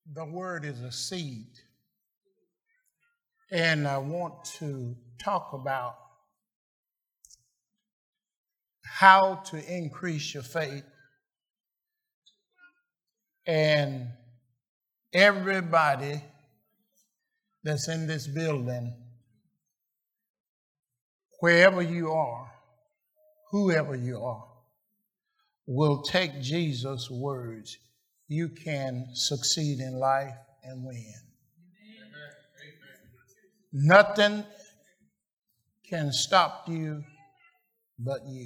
The word is a seed. And I want to talk about how to increase your faith. And everybody that's in this building, wherever you are, whoever you are, will take Jesus' words. You can succeed in life and win. Amen. Nothing can stop you but you.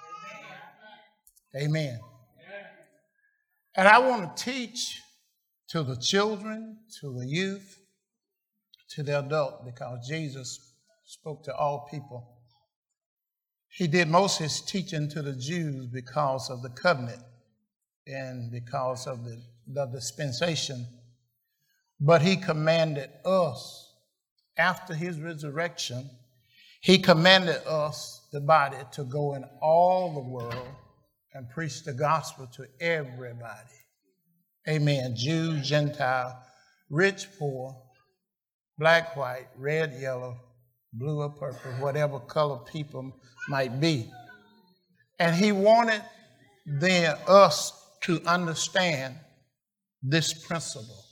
Amen. And I want to teach to the children, to the youth, to the adult, because Jesus spoke to all people. He did most of his teaching to the Jews because of the covenant and because of the dispensation. But he commanded us, after his resurrection, he commanded us, the body, to go in all the world and preach the gospel to everybody. Amen. Jew, Gentile, rich, poor, black, white, red, yellow, blue or purple, whatever color people might be. And he wanted us to understand this principle.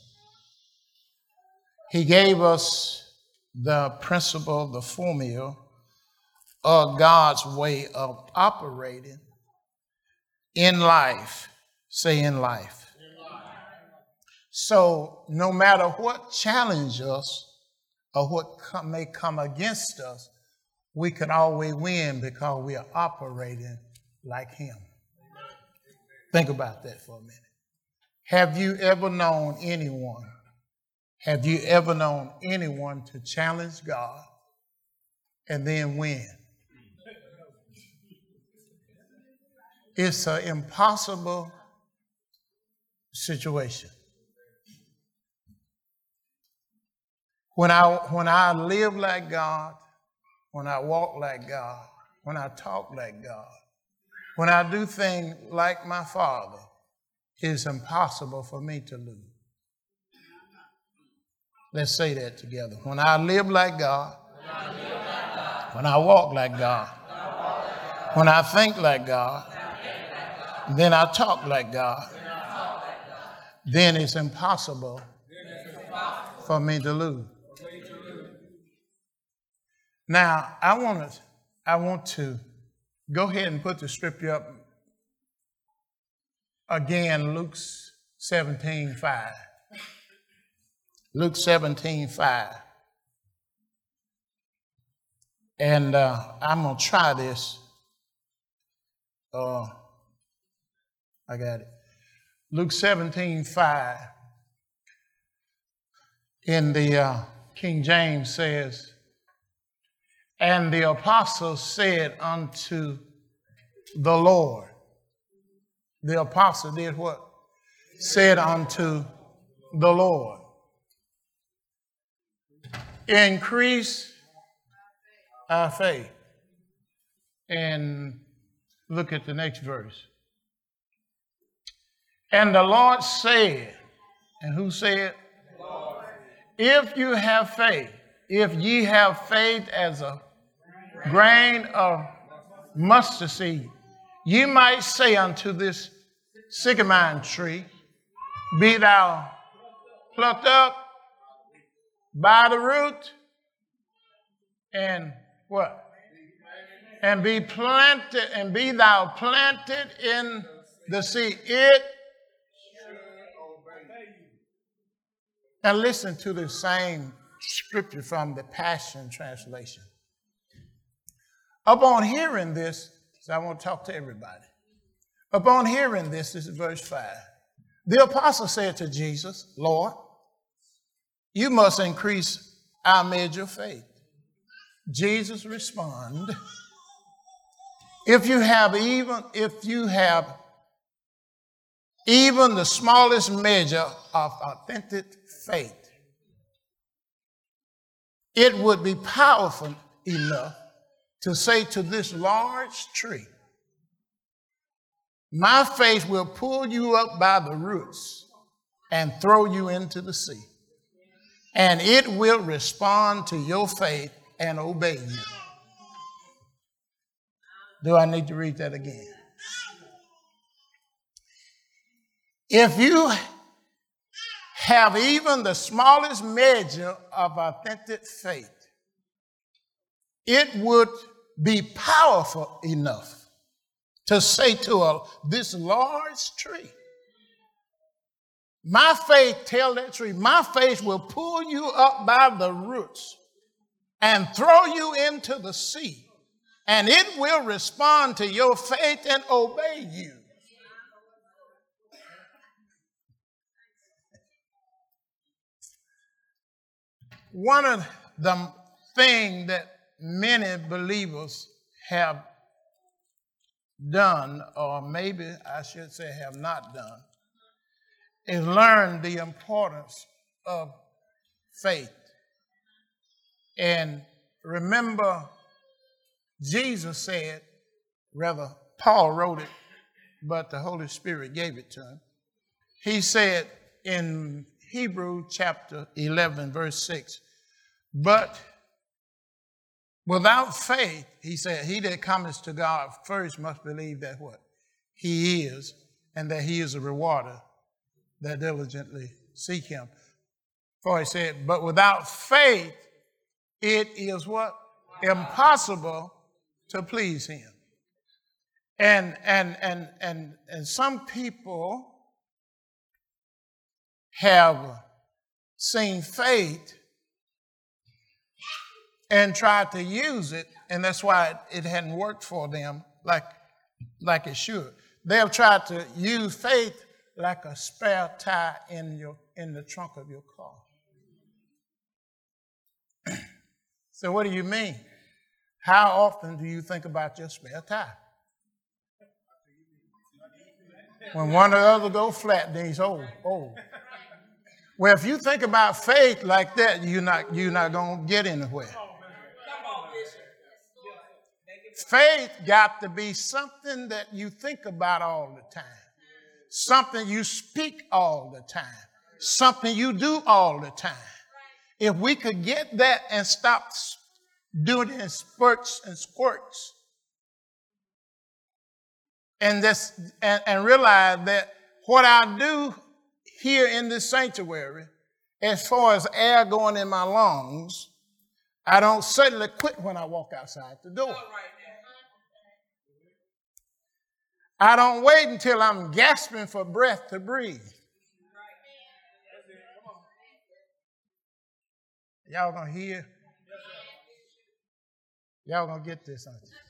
He gave us the principle, the formula of God's way of operating in life. Say in life. So no matter what challenge us or what may come against us, we can always win because we are operating like him. Think about that for a minute. Have you ever known anyone? Have you ever known anyone to challenge God and then win? It's an impossible situation. When I live like God, when I walk like God, when I talk like God, when I do things like my Father, it's impossible for me to lose. Let's say that together. When I live like God, when I walk like God, when I think like God, then I talk like God, then it's impossible for me to lose. Now, I want to go ahead and put the scripture up again, Luke 17:5. Luke 17:5. And I'm going to try this. I got it. Luke 17:5 in the King James says, and the apostles said unto the Lord. The apostle did what? Said unto the Lord, increase our faith. And look at the next verse. And the Lord said, and who said? Lord. If you have faith, if ye have faith as a grain of mustard seed, you might say unto this sycamore tree, be thou plucked up by the root, and what? And be planted, and be thou planted in the sea. It Now listen to the same scripture from the Passion Translation. Upon hearing this, so I want to talk to everybody. Upon hearing this is verse 5. The apostle said to Jesus, Lord, you must increase our measure of faith. Jesus responded, if you have even the smallest measure of authentic faith, it would be powerful enough to say to this large tree, my faith will pull you up by the roots and throw you into the sea. And it will respond to your faith and obey you. Do I need to read that again? If you have even the smallest measure of authentic faith, it would be powerful enough to say to this large tree, my faith, tell that tree, my faith will pull you up by the roots and throw you into the sea, and it will respond to your faith and obey you. One of the things that many believers have done, or maybe I should say have not done, is learn the importance of faith. And remember, Jesus said, rather Paul wrote it, but the Holy Spirit gave it to him. He said in Hebrews chapter 11, verse 6, but without faith, he said, he that cometh to God first must believe that what? He is, and that he is a rewarder that diligently seek him. For he said, but without faith, it is what? Impossible to please him. And some people have seen faith and tried to use it, and that's why it hadn't worked for them like it should. They have tried to use faith like a spare tire in the trunk of your car. So what do you mean? How often do you think about your spare tire? When one or the other go flat, then he's old. Well, if you think about faith like that, you're not going to get anywhere. Faith got to be something that you think about all the time. Something you speak all the time. Something you do all the time. If we could get that and stop doing it in spurts and squirts, and realize that what I do here in this sanctuary, as far as air going in my lungs, I don't suddenly quit when I walk outside the door. I don't wait until I'm gasping for breath to breathe. Y'all gonna hear? Y'all gonna get this, aren't you?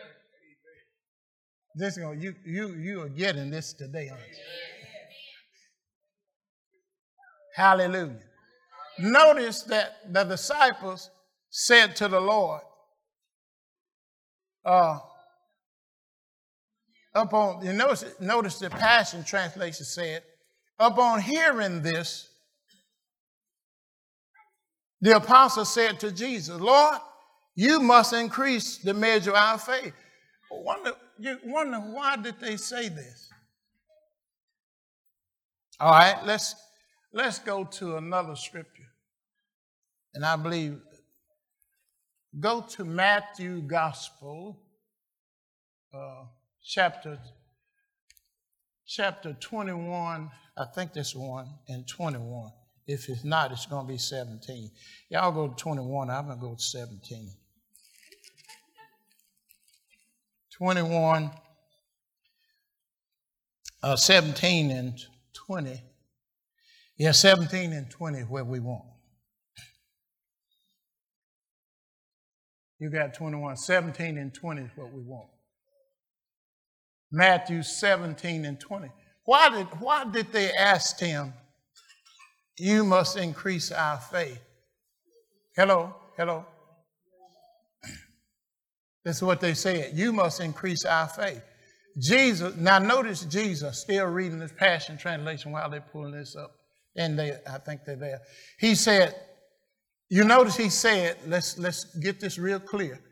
This is gonna, you are getting this today, aren't you? Hallelujah. Notice that the disciples said to the Lord, notice the Passion Translation said, upon hearing this, the apostle said to Jesus, Lord, you must increase the measure of our faith. You wonder why did they say this? All right, let's go to another scripture. And I believe, go to Matthew Gospel, chapter 21, I think that's 1 and 21. If it's not, it's going to be 17. Y'all go to 21, I'm going to go to 17. 21, 17 and 20. Yeah, 17 and 20 is where we want. You got 21. 17 and 20 is what we want. Matthew 17 and 20. Why did they ask him, you must increase our faith? Hello? That's what they said. You must increase our faith. Jesus, now notice Jesus, still reading this Passion Translation while they're pulling this up. And I think they're there. He said, you notice he said, let's get this real clear.